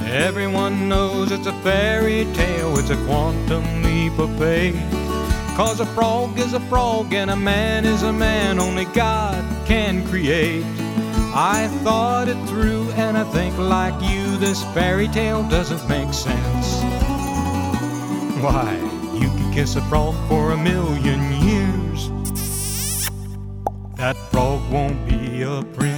Everyone knows it's a fairy tale, it's a quantum leap of faith. 'Cause a frog is a frog and a man is a man only God can create. I thought it through and I think like you, this fairy tale doesn't make sense. Why, you could kiss a frog for 1,000,000 years. That frog won't be a prince.